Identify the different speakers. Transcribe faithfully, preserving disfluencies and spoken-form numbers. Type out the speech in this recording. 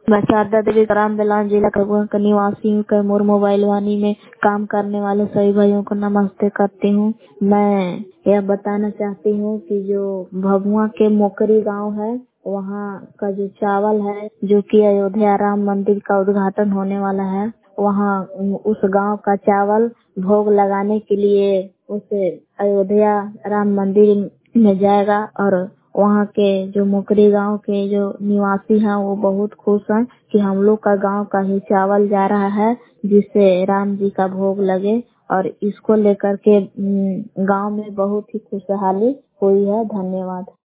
Speaker 1: मैं शारदा देवी ग्राम बेलान जिला कगुआ का निवासी हूँ। कैमूर मोबाइल वानी में काम करने वाले सभी भाइयों को नमस्ते करती हूँ। मैं यह बताना चाहती हूँ कि जो भभुआ के मोकरी गांव है, वहाँ का जो चावल है जो कि अयोध्या राम मंदिर का उद्घाटन होने वाला है, वहाँ उस गांव का चावल भोग लगाने के लिए उस अयोध्या राम मंदिर में जाएगा और वहाँ के जो मोकरी गांव के जो निवासी हैं वो बहुत खुश हैं कि हम लोग का गांव का ही चावल जा रहा है जिससे राम जी का भोग लगे, और इसको लेकर के गांव में बहुत ही खुशहाली हुई है। धन्यवाद।